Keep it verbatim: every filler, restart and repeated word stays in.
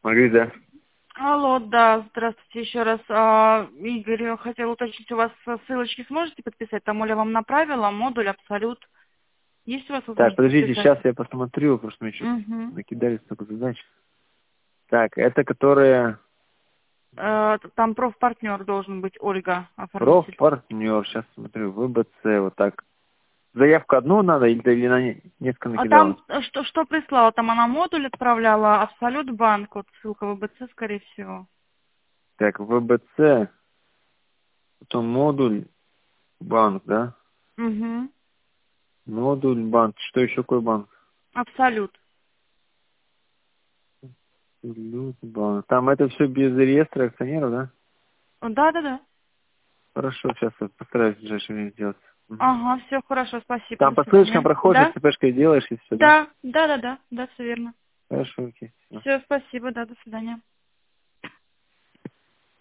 Маргарита. Алло, да, здравствуйте еще раз. А, Игорь, я хотела уточнить, у вас ссылочки сможете подписать? Там Оля вам направила модуль Абсолют. Есть у вас Так, возможность подождите, подписать? сейчас я посмотрю, просто мне что-то Угу. накидали столько задач. Так, это которые Там профпартнер должен быть, Ольга, оформитель. профпартнер. Сейчас смотрю, ВБЦ, вот так. Заявку одну надо или, или на не- несколько А там накидала? э, что, что прислала? Там она модуль отправляла, Абсолют банк, вот ссылка в ВБЦ, скорее всего. Так, ВБЦ, потом модуль, банк, да? Угу. Модуль, банк. Что еще какой банк? Абсолют. Салют, банк. Там это все без реестра акционеров, да? Да, да, да. Хорошо, сейчас я постараюсь в ближайшее время сделать. Мгм. Ага, все хорошо, спасибо, Там до по ссылочкам свидания. проходишь, Да? ЦПшкой делаешь и все, да? Да, да, да, да, да, все верно. Хорошо, окей. Всё. Все, спасибо, да, до свидания.